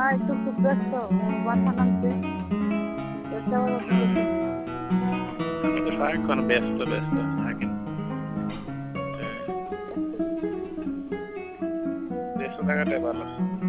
একটু খুব ব্যস্ত বাসা নামছে ব্যস্ত আমি তো সারাক্ষণ ব্যস্ত ব্যস্ত থাকি, ব্যস্ত থাকাটাই ভালো।